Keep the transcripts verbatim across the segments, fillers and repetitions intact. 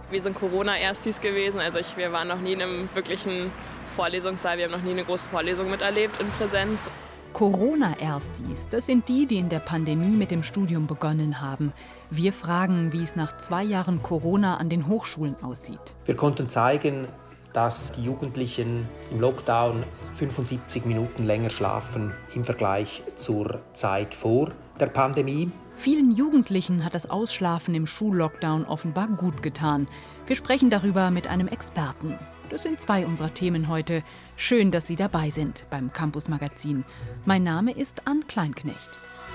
Wir sind Corona-Erstis gewesen, also ich, wir waren noch nie in einem wirklichen Vorlesungssaal, wir haben noch nie eine große Vorlesung miterlebt in Präsenz. Corona-Erstis, das sind die, die in der Pandemie mit dem Studium begonnen haben. Wir fragen, wie es nach zwei Jahren Corona an den Hochschulen aussieht. Wir konnten zeigen, dass die Jugendlichen im Lockdown fünfundsiebzig Minuten länger schlafen im Vergleich zur Zeit vor der Pandemie. Vielen Jugendlichen hat das Ausschlafen im Schullockdown offenbar gut getan. Wir sprechen darüber mit einem Experten. Das sind zwei unserer Themen heute. Schön, dass Sie dabei sind beim Campus Magazin. Mein Name ist Ann Kleinknecht.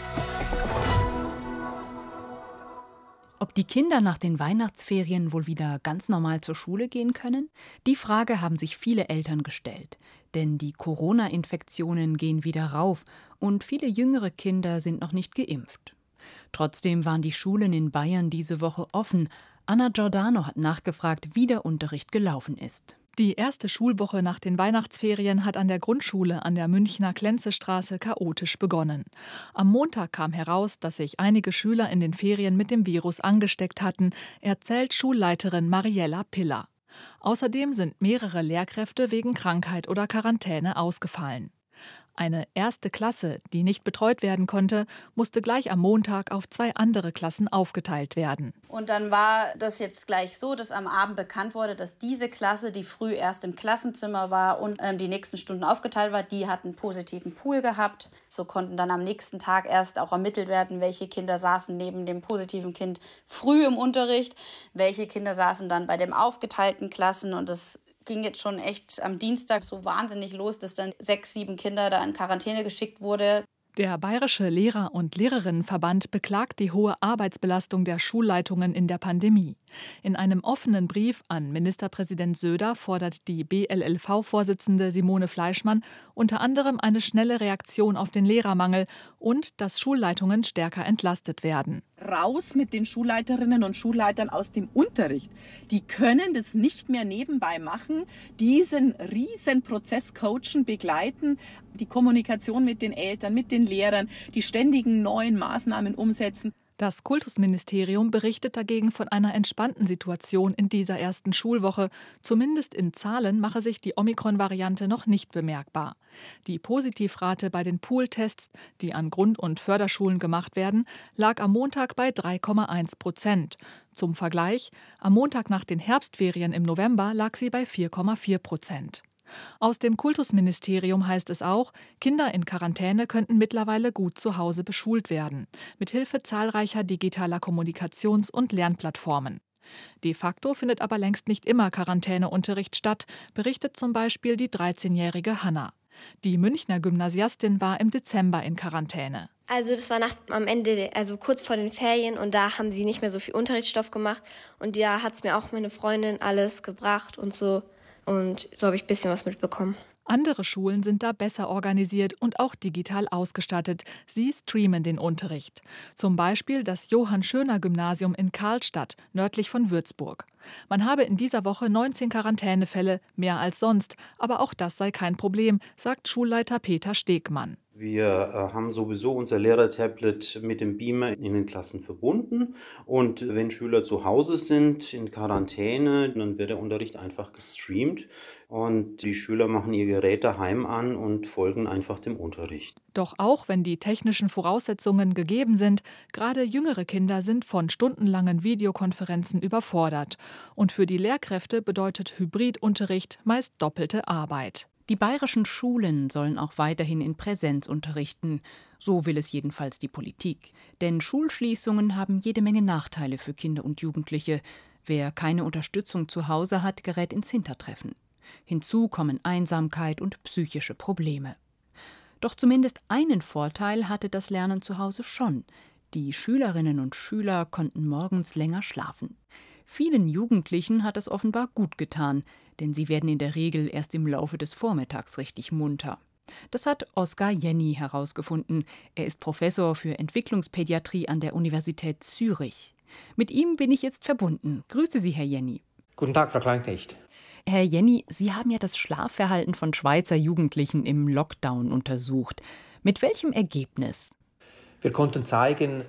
Ob die Kinder nach den Weihnachtsferien wohl wieder ganz normal zur Schule gehen können? Die Frage haben sich viele Eltern gestellt. Denn die Corona-Infektionen gehen wieder rauf und viele jüngere Kinder sind noch nicht geimpft. Trotzdem waren die Schulen in Bayern diese Woche offen. Anna Giordano hat nachgefragt, wie der Unterricht gelaufen ist. Die erste Schulwoche nach den Weihnachtsferien hat an der Grundschule an der Münchner Klenzestraße chaotisch begonnen. Am Montag kam heraus, dass sich einige Schüler in den Ferien mit dem Virus angesteckt hatten, erzählt Schulleiterin Mariella Piller. Außerdem sind mehrere Lehrkräfte wegen Krankheit oder Quarantäne ausgefallen. Eine erste Klasse, die nicht betreut werden konnte, musste gleich am Montag auf zwei andere Klassen aufgeteilt werden. Und dann war das jetzt gleich so, dass am Abend bekannt wurde, dass diese Klasse, die früh erst im Klassenzimmer war und ähm, die nächsten Stunden aufgeteilt war, die hat einen positiven Pool gehabt. So konnten dann am nächsten Tag erst auch ermittelt werden, welche Kinder saßen neben dem positiven Kind früh im Unterricht, welche Kinder saßen dann bei den aufgeteilten Klassen. Und das ging jetzt schon echt am Dienstag so wahnsinnig los, dass dann sechs, sieben Kinder da in Quarantäne geschickt wurde. Der Bayerische Lehrer- und Lehrerinnenverband beklagt die hohe Arbeitsbelastung der Schulleitungen in der Pandemie. In einem offenen Brief an Ministerpräsident Söder fordert die B L L V-Vorsitzende Simone Fleischmann unter anderem eine schnelle Reaktion auf den Lehrermangel und dass Schulleitungen stärker entlastet werden. Raus mit den Schulleiterinnen und Schulleitern aus dem Unterricht. Die können das nicht mehr nebenbei machen, diesen riesen Prozess coachen, begleiten, die Kommunikation mit den Eltern, mit den Lehrern, die ständigen neuen Maßnahmen umsetzen. Das Kultusministerium berichtet dagegen von einer entspannten Situation in dieser ersten Schulwoche. Zumindest in Zahlen mache sich die Omikron-Variante noch nicht bemerkbar. Die Positivrate bei den Pooltests, die an Grund- und Förderschulen gemacht werden, lag am Montag bei drei Komma eins Prozent. Zum Vergleich, am Montag nach den Herbstferien im November lag sie bei vier Komma vier Prozent. Aus dem Kultusministerium heißt es auch, Kinder in Quarantäne könnten mittlerweile gut zu Hause beschult werden, mithilfe zahlreicher digitaler Kommunikations- und Lernplattformen. De facto findet aber längst nicht immer Quarantäneunterricht statt, berichtet zum Beispiel die dreizehnjährige Hanna. Die Münchner Gymnasiastin war im Dezember in Quarantäne. Also das war nach, am Ende, also kurz vor den Ferien, und da haben sie nicht mehr so viel Unterrichtsstoff gemacht und da hat es mir auch meine Freundin alles gebracht und so. Und so habe ich ein bisschen was mitbekommen. Andere Schulen sind da besser organisiert und auch digital ausgestattet. Sie streamen den Unterricht. Zum Beispiel das Johann-Schöner-Gymnasium in Karlstadt, nördlich von Würzburg. Man habe in dieser Woche neunzehn Quarantänefälle, mehr als sonst. Aber auch das sei kein Problem, sagt Schulleiter Peter Stegmann. Wir äh, haben sowieso unser Lehrertablet mit dem Beamer in den Klassen verbunden. Und wenn Schüler zu Hause sind, in Quarantäne, dann wird der Unterricht einfach gestreamt. Und die Schüler machen ihr Gerät daheim an und folgen einfach dem Unterricht. Doch auch wenn die technischen Voraussetzungen gegeben sind, gerade jüngere Kinder sind von stundenlangen Videokonferenzen überfordert. Und für die Lehrkräfte bedeutet Hybridunterricht meist doppelte Arbeit. Die bayerischen Schulen sollen auch weiterhin in Präsenz unterrichten. So will es jedenfalls die Politik. Denn Schulschließungen haben jede Menge Nachteile für Kinder und Jugendliche. Wer keine Unterstützung zu Hause hat, gerät ins Hintertreffen. Hinzu kommen Einsamkeit und psychische Probleme. Doch zumindest einen Vorteil hatte das Lernen zu Hause schon. Die Schülerinnen und Schüler konnten morgens länger schlafen. Vielen Jugendlichen hat es offenbar gut getan, denn sie werden in der Regel erst im Laufe des Vormittags richtig munter. Das hat Oskar Jenny herausgefunden. Er ist Professor für Entwicklungspädiatrie an der Universität Zürich. Mit ihm bin ich jetzt verbunden. Grüße Sie, Herr Jenny. Guten Tag, Frau Kleinknecht. Herr Jenny, Sie haben ja das Schlafverhalten von Schweizer Jugendlichen im Lockdown untersucht. Mit welchem Ergebnis? Wir konnten zeigen,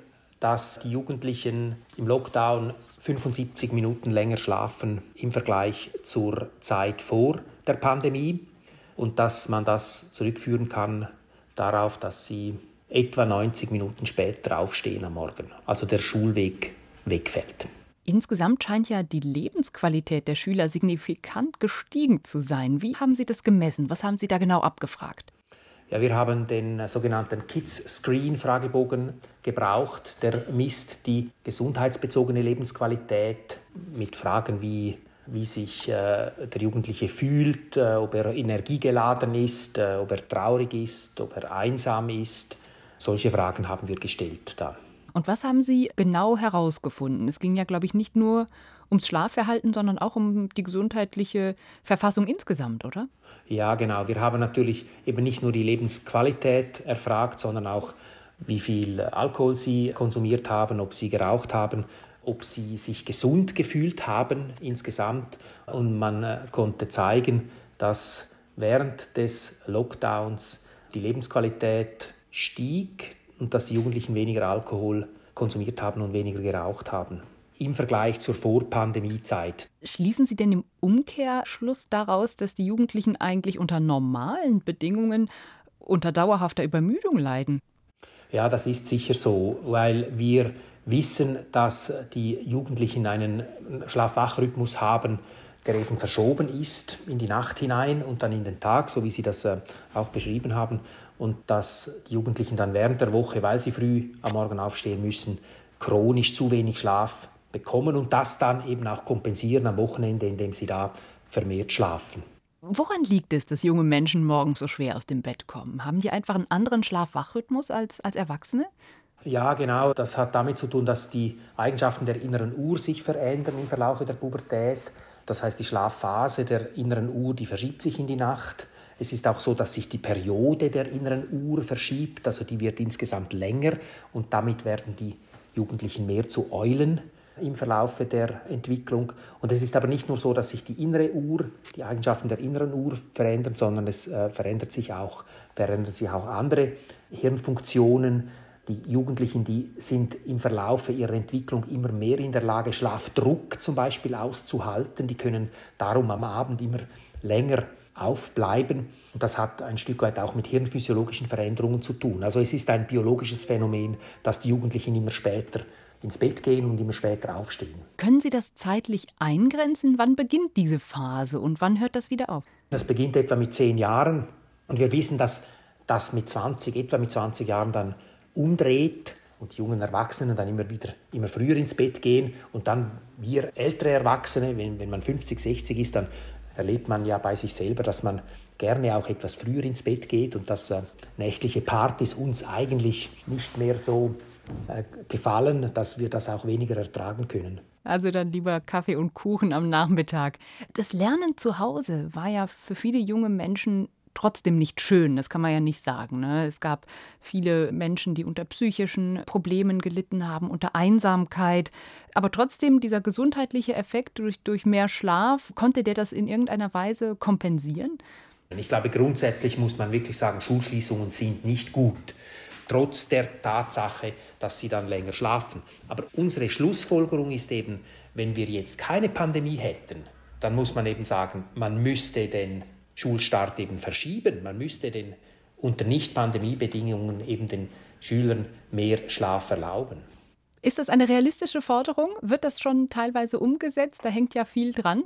dass die Jugendlichen im Lockdown fünfundsiebzig Minuten länger schlafen im Vergleich zur Zeit vor der Pandemie und dass man das zurückführen kann darauf, dass sie etwa neunzig Minuten später aufstehen am Morgen, also der Schulweg wegfällt. Insgesamt scheint ja die Lebensqualität der Schüler signifikant gestiegen zu sein. Wie haben Sie das gemessen? Was haben Sie da genau abgefragt? Ja, wir haben den sogenannten Kids-Screen-Fragebogen gebraucht. Der misst die gesundheitsbezogene Lebensqualität mit Fragen wie, wie sich äh, der Jugendliche fühlt, äh, ob er energiegeladen ist, äh, ob er traurig ist, ob er einsam ist. Solche Fragen haben wir gestellt da. Und was haben Sie genau herausgefunden? Es ging ja, glaube ich, nicht nur ums Schlafverhalten, sondern auch um die gesundheitliche Verfassung insgesamt, oder? Ja, genau. Wir haben natürlich eben nicht nur die Lebensqualität erfragt, sondern auch, wie viel Alkohol sie konsumiert haben, ob sie geraucht haben, ob sie sich gesund gefühlt haben insgesamt. Und man konnte zeigen, dass während des Lockdowns die Lebensqualität stieg und dass die Jugendlichen weniger Alkohol konsumiert haben und weniger geraucht haben im Vergleich zur Vorpandemiezeit. Schließen Sie denn im Umkehrschluss daraus, dass die Jugendlichen eigentlich unter normalen Bedingungen unter dauerhafter Übermüdung leiden? Ja, das ist sicher so, weil wir wissen, dass die Jugendlichen einen Schlaf-Wach-Rhythmus haben, der eben verschoben ist in die Nacht hinein und dann in den Tag, so wie Sie das auch beschrieben haben. Und dass die Jugendlichen dann während der Woche, weil sie früh am Morgen aufstehen müssen, chronisch zu wenig Schlaf bekommen und das dann eben auch kompensieren am Wochenende, indem sie da vermehrt schlafen. Woran liegt es, dass junge Menschen morgens so schwer aus dem Bett kommen? Haben die einfach einen anderen Schlaf-Wach-Rhythmus als, als Erwachsene? Ja, genau. Das hat damit zu tun, dass die Eigenschaften der inneren Uhr sich verändern im Verlauf der Pubertät. Das heißt, die Schlafphase der inneren Uhr, die verschiebt sich in die Nacht. Es ist auch so, dass sich die Periode der inneren Uhr verschiebt, also die wird insgesamt länger und damit werden die Jugendlichen mehr zu Eulen im Verlauf der Entwicklung. Und es ist aber nicht nur so, dass sich die innere Uhr, die Eigenschaften der inneren Uhr verändern, sondern es äh, verändert sich auch, verändern sich auch andere Hirnfunktionen. Die Jugendlichen, die sind im Verlauf ihrer Entwicklung immer mehr in der Lage, Schlafdruck zum Beispiel auszuhalten. Die können darum am Abend immer länger aufbleiben. Und das hat ein Stück weit auch mit hirnphysiologischen Veränderungen zu tun. Also es ist ein biologisches Phänomen, dass die Jugendlichen immer später ins Bett gehen und immer später aufstehen. Können Sie das zeitlich eingrenzen? Wann beginnt diese Phase und wann hört das wieder auf? Das beginnt etwa mit zehn Jahren. Und wir wissen, dass das mit zwanzig, etwa mit zwanzig Jahren dann umdreht und die jungen Erwachsenen dann immer wieder immer früher ins Bett gehen. Und dann wir ältere Erwachsene, wenn, wenn man fünfzig, sechzig ist, dann erlebt man ja bei sich selber, dass man gerne auch etwas früher ins Bett geht und dass äh, nächtliche Partys uns eigentlich nicht mehr so äh, gefallen, dass wir das auch weniger ertragen können. Also dann lieber Kaffee und Kuchen am Nachmittag. Das Lernen zu Hause war ja für viele junge Menschen trotzdem nicht schön, das kann man ja nicht sagen, ne? Es gab viele Menschen, die unter psychischen Problemen gelitten haben, unter Einsamkeit. Aber trotzdem, dieser gesundheitliche Effekt durch, durch mehr Schlaf, konnte der das in irgendeiner Weise kompensieren? Ich glaube, grundsätzlich muss man wirklich sagen, Schulschließungen sind nicht gut, trotz der Tatsache, dass sie dann länger schlafen. Aber unsere Schlussfolgerung ist eben, wenn wir jetzt keine Pandemie hätten, dann muss man eben sagen, man müsste den Schulstart eben verschieben. Man müsste den unter Nicht-Pandemie-Bedingungen eben den Schülern mehr Schlaf erlauben. Ist das eine realistische Forderung? Wird das schon teilweise umgesetzt? Da hängt ja viel dran.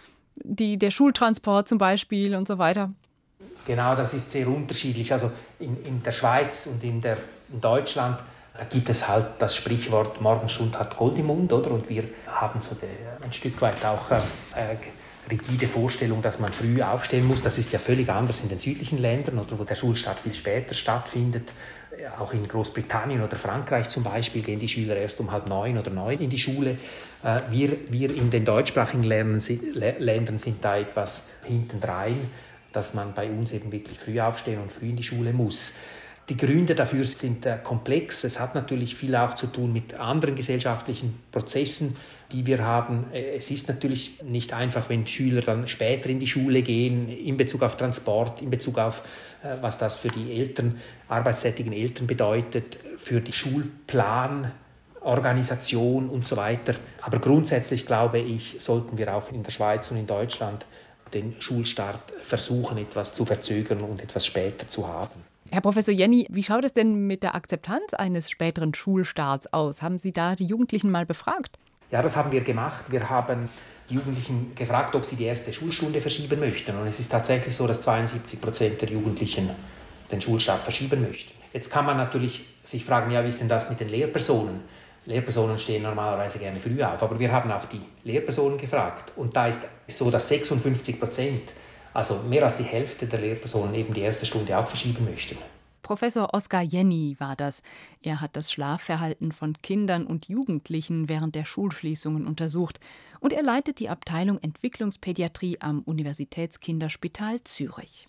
Die, der Schultransport zum Beispiel und so weiter. Genau, das ist sehr unterschiedlich. Also in, in der Schweiz und in, der, in Deutschland, da gibt es halt das Sprichwort, Morgenstund hat Gold im Mund, oder? Und wir haben so der, ein Stück weit auch äh, rigide Vorstellung, dass man früh aufstehen muss. Das ist ja völlig anders in den südlichen Ländern, oder wo der Schulstart viel später stattfindet. Auch in Großbritannien oder Frankreich zum Beispiel gehen die Schüler erst um halb neun oder neun in die Schule. Wir, wir in den deutschsprachigen Ländern sind da etwas hintendrein, dass man bei uns eben wirklich früh aufstehen und früh in die Schule muss. Die Gründe dafür sind äh, komplex. Es hat natürlich viel auch zu tun mit anderen gesellschaftlichen Prozessen, die wir haben. Es ist natürlich nicht einfach, wenn Schüler dann später in die Schule gehen, in Bezug auf Transport, in Bezug auf, äh, was das für die Eltern, arbeitstätigen Eltern bedeutet, für die Schulplan Organisation und so weiter. Aber grundsätzlich glaube ich, sollten wir auch in der Schweiz und in Deutschland den Schulstart versuchen, etwas zu verzögern und etwas später zu haben. Herr Professor Jenny, wie schaut es denn mit der Akzeptanz eines späteren Schulstarts aus? Haben Sie da die Jugendlichen mal befragt? Ja, das haben wir gemacht. Wir haben die Jugendlichen gefragt, ob sie die erste Schulstunde verschieben möchten. Und es ist tatsächlich so, dass zweiundsiebzig Prozent der Jugendlichen den Schulstart verschieben möchten. Jetzt kann man natürlich sich fragen, ja, wie ist denn das mit den Lehrpersonen? Lehrpersonen stehen normalerweise gerne früh auf, aber wir haben auch die Lehrpersonen gefragt. Und da ist es so, dass sechsundfünfzig Prozent, also mehr als die Hälfte der Lehrpersonen, eben die erste Stunde auch verschieben möchten. Professor Oskar Jenny war das. Er hat das Schlafverhalten von Kindern und Jugendlichen während der Schulschließungen untersucht. Und er leitet die Abteilung Entwicklungspädiatrie am Universitätskinderspital Zürich.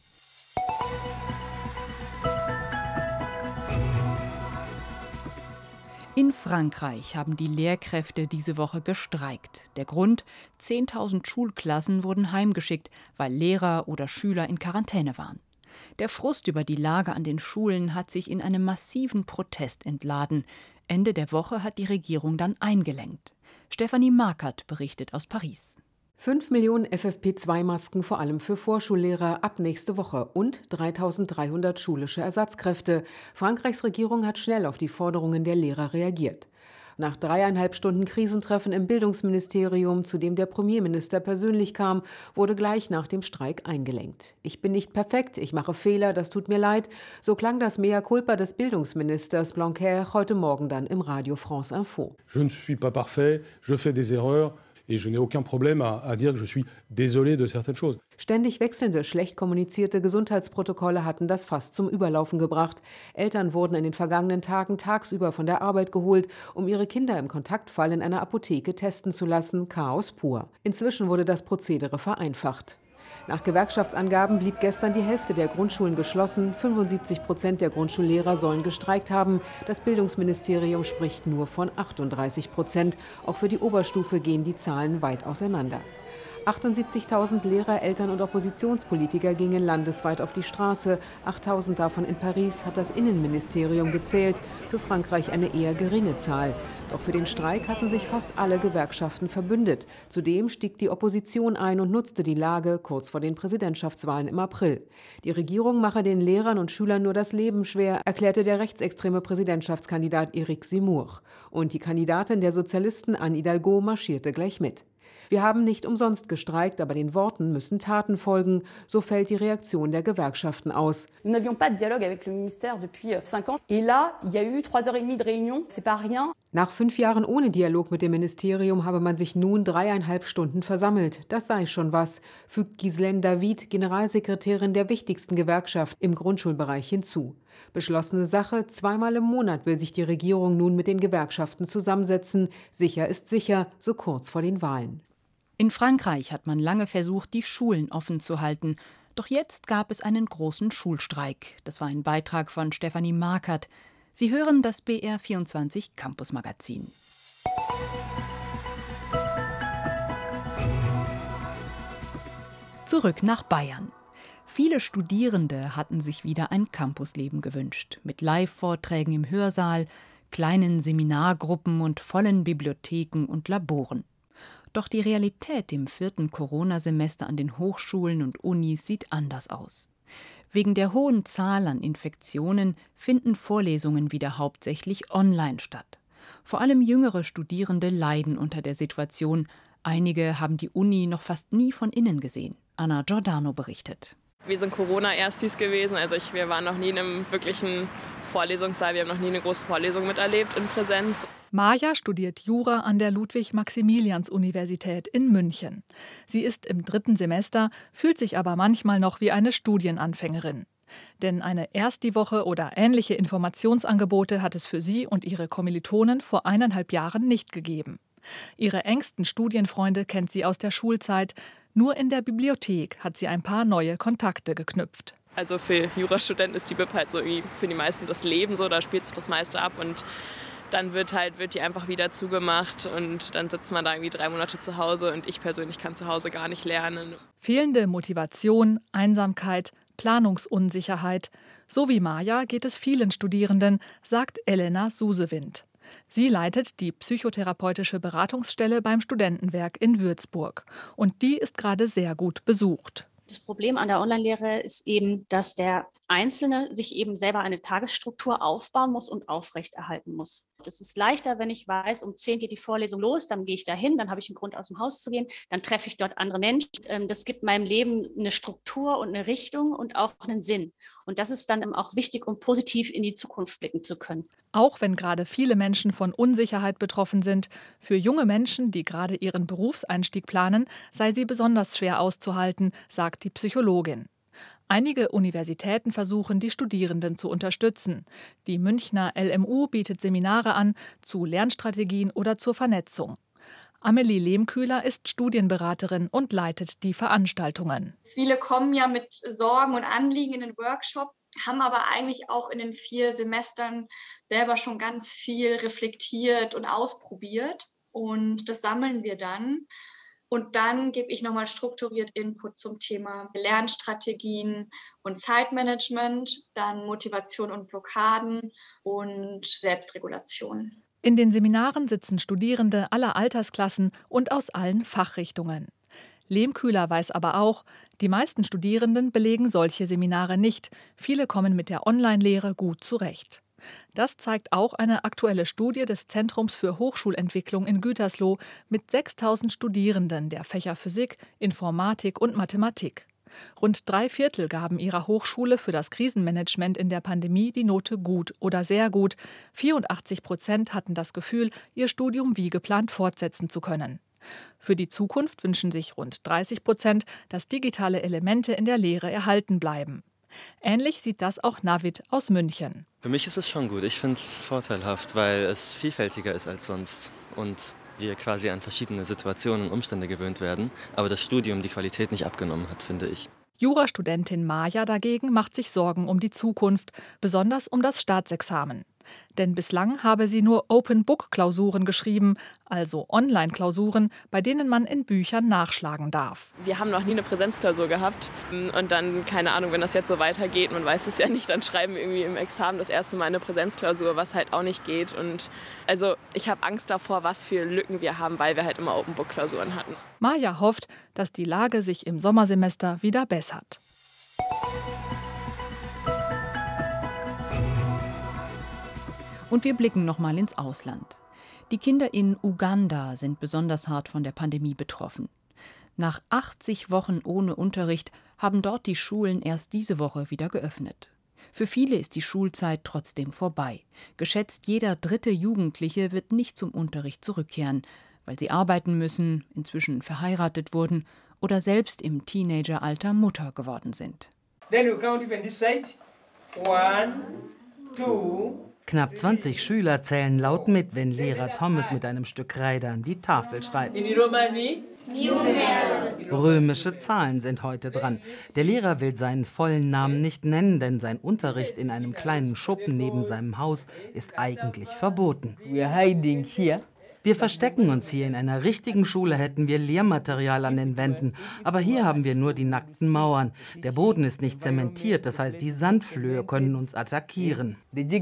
In Frankreich haben die Lehrkräfte diese Woche gestreikt. Der Grund: zehntausend Schulklassen wurden heimgeschickt, weil Lehrer oder Schüler in Quarantäne waren. Der Frust über die Lage an den Schulen hat sich in einem massiven Protest entladen. Ende der Woche hat die Regierung dann eingelenkt. Stefanie Markert berichtet aus Paris. Fünf Millionen F F P zwei Masken vor allem für Vorschullehrer ab nächste Woche und dreitausenddreihundert schulische Ersatzkräfte. Frankreichs Regierung hat schnell auf die Forderungen der Lehrer reagiert. Nach dreieinhalb Stunden Krisentreffen im Bildungsministerium, zu dem der Premierminister persönlich kam, wurde gleich nach dem Streik eingelenkt. Ich bin nicht perfekt, ich mache Fehler, das tut mir leid. So klang das Mea culpa des Bildungsministers Blanquer heute Morgen dann im Radio France Info. Je ne suis pas parfait, je fais des erreurs. Et je n'ai aucun problème à, à dire que je suis désolé de certaines choses. Ständig wechselnde, schlecht kommunizierte Gesundheitsprotokolle hatten das Fass zum Überlaufen gebracht. Eltern wurden in den vergangenen Tagen tagsüber von der Arbeit geholt, um ihre Kinder im Kontaktfall in einer Apotheke testen zu lassen. Chaos pur. Inzwischen wurde das Prozedere vereinfacht. Nach Gewerkschaftsangaben blieb gestern die Hälfte der Grundschulen geschlossen. fünfundsiebzig Prozent der Grundschullehrer sollen gestreikt haben. Das Bildungsministerium spricht nur von achtunddreißig Prozent. Auch für die Oberstufe gehen die Zahlen weit auseinander. achtundsiebzigtausend Lehrer, Eltern und Oppositionspolitiker gingen landesweit auf die Straße. achttausend davon in Paris, hat das Innenministerium gezählt. Für Frankreich eine eher geringe Zahl. Doch für den Streik hatten sich fast alle Gewerkschaften verbündet. Zudem stieg die Opposition ein und nutzte die Lage kurz vor den Präsidentschaftswahlen im April. Die Regierung mache den Lehrern und Schülern nur das Leben schwer, erklärte der rechtsextreme Präsidentschaftskandidat Éric Zemmour. Und die Kandidatin der Sozialisten, Anne Hidalgo, marschierte gleich mit. Wir haben nicht umsonst gestreikt, aber den Worten müssen Taten folgen. So fällt die Reaktion der Gewerkschaften aus. Nous n'avions pas de dialogue avec le ministère depuis cinq ans. Et là, il y a eu trois heures et demie de réunion. C'est pas rien. Nach fünf Jahren ohne Dialog mit dem Ministerium habe man sich nun dreieinhalb Stunden versammelt. Das sei schon was, fügt Ghislaine David, Generalsekretärin der wichtigsten Gewerkschaft im Grundschulbereich, hinzu. Beschlossene Sache, zweimal im Monat will sich die Regierung nun mit den Gewerkschaften zusammensetzen. Sicher ist sicher, so kurz vor den Wahlen. In Frankreich hat man lange versucht, die Schulen offen zu halten. Doch jetzt gab es einen großen Schulstreik. Das war ein Beitrag von Stefanie Markert. Sie hören das B R vierundzwanzig Campus Magazin. Zurück nach Bayern. Viele Studierende hatten sich wieder ein Campusleben gewünscht. Mit Live-Vorträgen im Hörsaal, kleinen Seminargruppen und vollen Bibliotheken und Laboren. Doch die Realität im vierten Corona-Semester an den Hochschulen und Unis sieht anders aus. Wegen der hohen Zahl an Infektionen finden Vorlesungen wieder hauptsächlich online statt. Vor allem jüngere Studierende leiden unter der Situation. Einige haben die Uni noch fast nie von innen gesehen. Anna Giordano berichtet. Wir sind Corona-Erstis gewesen, also ich, wir waren noch nie in einem wirklichen Vorlesungssaal, wir haben noch nie eine große Vorlesung miterlebt in Präsenz. Maja studiert Jura an der Ludwig-Maximilians-Universität in München. Sie ist im dritten Semester, fühlt sich aber manchmal noch wie eine Studienanfängerin. Denn eine Erst die Woche oder ähnliche Informationsangebote hat es für sie und ihre Kommilitonen vor eineinhalb Jahren nicht gegeben. Ihre engsten Studienfreunde kennt sie aus der Schulzeit. Nur in der Bibliothek hat sie ein paar neue Kontakte geknüpft. Also für Jurastudenten ist die Bib halt so wie für die meisten das Leben so, da spielt sich das meiste ab und dann wird halt wird die einfach wieder zugemacht und dann sitzt man da irgendwie drei Monate zu Hause und ich persönlich kann zu Hause gar nicht lernen. Fehlende Motivation, Einsamkeit, Planungsunsicherheit. So wie Maja geht es vielen Studierenden, sagt Elena Susewind. Sie leitet die psychotherapeutische Beratungsstelle beim Studentenwerk in Würzburg. Und die ist gerade sehr gut besucht. Das Problem an der Online-Lehre ist eben, dass der Einzelne sich eben selber eine Tagesstruktur aufbauen muss und aufrechterhalten muss. Es ist leichter, wenn ich weiß, um zehn geht die Vorlesung los, dann gehe ich da hin, dann habe ich einen Grund, aus dem Haus zu gehen, dann treffe ich dort andere Menschen. Das gibt meinem Leben eine Struktur und eine Richtung und auch einen Sinn. Und das ist dann auch wichtig, um positiv in die Zukunft blicken zu können. Auch wenn gerade viele Menschen von Unsicherheit betroffen sind, für junge Menschen, die gerade ihren Berufseinstieg planen, sei sie besonders schwer auszuhalten, sagt die Psychologin. Einige Universitäten versuchen, die Studierenden zu unterstützen. Die Münchner L M U bietet Seminare an zu Lernstrategien oder zur Vernetzung. Amelie Lehmkühler ist Studienberaterin und leitet die Veranstaltungen. Viele kommen ja mit Sorgen und Anliegen in den Workshop, haben aber eigentlich auch in den vier Semestern selber schon ganz viel reflektiert und ausprobiert. Und das sammeln wir dann. Und dann gebe ich nochmal strukturiert Input zum Thema Lernstrategien und Zeitmanagement, dann Motivation und Blockaden und Selbstregulation. In den Seminaren sitzen Studierende aller Altersklassen und aus allen Fachrichtungen. Lehmkühler weiß aber auch, die meisten Studierenden belegen solche Seminare nicht. Viele kommen mit der Online-Lehre gut zurecht. Das zeigt auch eine aktuelle Studie des Zentrums für Hochschulentwicklung in Gütersloh mit sechstausend Studierenden der Fächer Physik, Informatik und Mathematik. Rund drei Viertel gaben ihrer Hochschule für das Krisenmanagement in der Pandemie die Note gut oder sehr gut. vierundachtzig Prozent hatten das Gefühl, ihr Studium wie geplant fortsetzen zu können. Für die Zukunft wünschen sich rund dreißig Prozent, dass digitale Elemente in der Lehre erhalten bleiben. Ähnlich sieht das auch Navid aus München. Für mich ist es schon gut. Ich finde es vorteilhaft, weil es vielfältiger ist als sonst und wir quasi an verschiedene Situationen und Umstände gewöhnt werden, aber das Studium die Qualität nicht abgenommen hat, finde ich. Jurastudentin Maja dagegen macht sich Sorgen um die Zukunft, besonders um das Staatsexamen. Denn bislang habe sie nur Open-Book-Klausuren geschrieben, also Online-Klausuren, bei denen man in Büchern nachschlagen darf. Wir haben noch nie eine Präsenzklausur gehabt und dann, keine Ahnung, wenn das jetzt so weitergeht, man weiß es ja nicht, dann schreiben wir irgendwie im Examen das erste Mal eine Präsenzklausur, was halt auch nicht geht. Und also ich habe Angst davor, was für Lücken wir haben, weil wir halt immer Open-Book-Klausuren hatten. Maja hofft, dass die Lage sich im Sommersemester wieder bessert. Und wir blicken noch mal ins Ausland. Die Kinder in Uganda sind besonders hart von der Pandemie betroffen. Nach achtzig Wochen ohne Unterricht haben dort die Schulen erst diese Woche wieder geöffnet. Für viele ist die Schulzeit trotzdem vorbei. Geschätzt jeder dritte Jugendliche wird nicht zum Unterricht zurückkehren, weil sie arbeiten müssen, inzwischen verheiratet wurden oder selbst im Teenageralter Mutter geworden sind. Then we count even this side. One, two. Knapp zwanzig Schüler zählen laut mit, wenn Lehrer Thomas mit einem Stück Kreide an die Tafel schreibt. Römische Zahlen sind heute dran. Der Lehrer will seinen vollen Namen nicht nennen, denn sein Unterricht in einem kleinen Schuppen neben seinem Haus ist eigentlich verboten. Wir verstecken uns hier. In einer richtigen Schule hätten wir Lehrmaterial an den Wänden. Aber hier haben wir nur die nackten Mauern. Der Boden ist nicht zementiert, das heißt, die Sandflöhe können uns attackieren.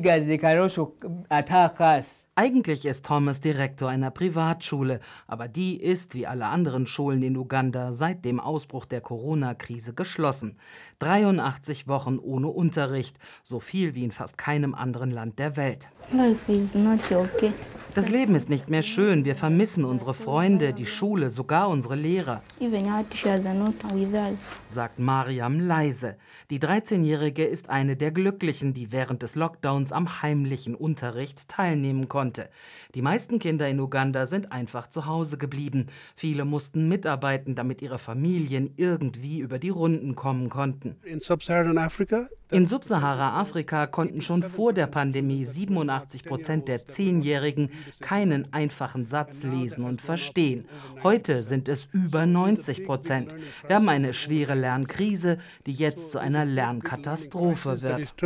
Eigentlich ist Thomas Direktor einer Privatschule, aber die ist, wie alle anderen Schulen in Uganda, seit dem Ausbruch der Corona-Krise geschlossen. dreiundachtzig Wochen ohne Unterricht, so viel wie in fast keinem anderen Land der Welt. Das Leben ist nicht mehr schön, wir vermissen unsere Freunde, die Schule, sogar unsere Lehrer, sagt Mariam leise. Die dreizehnjährige ist eine der Glücklichen, die während des Lockdowns am heimlichen Unterricht teilnehmen konnte. Die meisten Kinder in Uganda sind einfach zu Hause geblieben. Viele mussten mitarbeiten, damit ihre Familien irgendwie über die Runden kommen konnten. In Sub-Saharan-Afrika? In Subsahara-Afrika konnten schon vor der Pandemie siebenundachtzig Prozent der Zehnjährigen keinen einfachen Satz lesen und verstehen. Heute sind es über neunzig Prozent. Wir haben eine schwere Lernkrise, die jetzt zu einer Lernkatastrophe wird.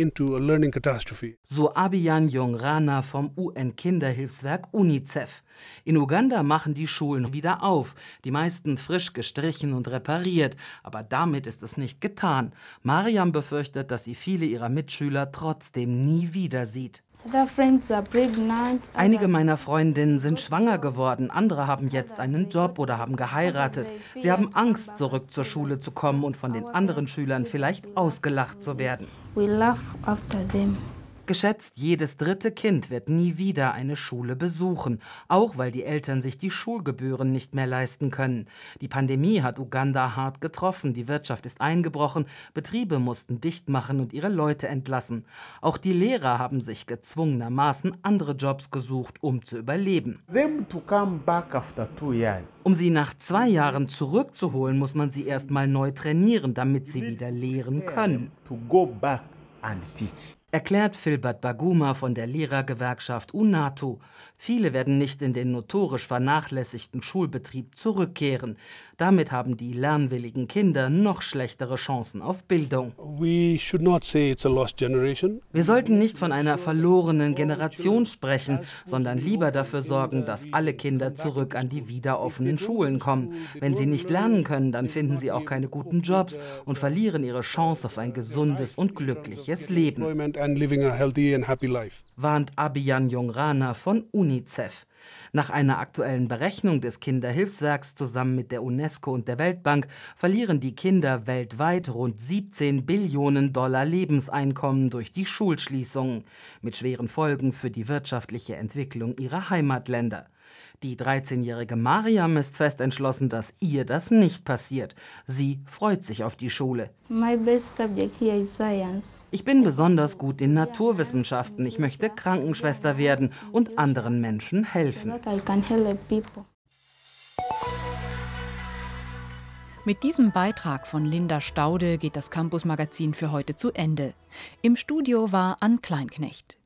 So Abiyan Jongrana vom U N-Kinderhilfswerk UNICEF. In Uganda machen die Schulen wieder auf, die meisten frisch gestrichen und repariert. Aber damit ist es nicht getan. Mariam befürchtet, dass sie viele ihrer Mitschüler trotzdem nie wieder sieht. Einige meiner Freundinnen sind schwanger geworden, andere haben jetzt einen Job oder haben geheiratet. Sie haben Angst, zurück zur Schule zu kommen und von den anderen Schülern vielleicht ausgelacht zu werden. Geschätzt jedes dritte Kind wird nie wieder eine Schule besuchen, auch weil die Eltern sich die Schulgebühren nicht mehr leisten können. Die Pandemie hat Uganda hart getroffen, die Wirtschaft ist eingebrochen, Betriebe mussten dicht machen und ihre Leute entlassen. Auch die Lehrer haben sich gezwungenermaßen andere Jobs gesucht, um zu überleben. Um sie nach zwei Jahren zurückzuholen, muss man sie erst mal neu trainieren, damit sie wieder lehren können. Erklärt Filbert Baguma von der Lehrergewerkschaft UNATO. Viele werden nicht in den notorisch vernachlässigten Schulbetrieb zurückkehren. Damit haben die lernwilligen Kinder noch schlechtere Chancen auf Bildung. Wir sollten nicht von einer verlorenen Generation sprechen, sondern lieber dafür sorgen, dass alle Kinder zurück an die wieder offenen Schulen kommen. Wenn sie nicht lernen können, dann finden sie auch keine guten Jobs und verlieren ihre Chance auf ein gesundes und glückliches Leben, warnt Abhiyan Jongrana von UNICEF. Nach einer aktuellen Berechnung des Kinderhilfswerks zusammen mit der UNESCO und der Weltbank verlieren die Kinder weltweit rund siebzehn Billionen Dollar Lebenseinkommen durch die Schulschließungen, mit schweren Folgen für die wirtschaftliche Entwicklung ihrer Heimatländer. Die dreizehnjährige Mariam ist fest entschlossen, dass ihr das nicht passiert. Sie freut sich auf die Schule. Ich bin besonders gut in Naturwissenschaften. Ich möchte Krankenschwester werden und anderen Menschen helfen. Mit diesem Beitrag von Linda Staude geht das Campus Magazin für heute zu Ende. Im Studio war Ann Kleinknecht.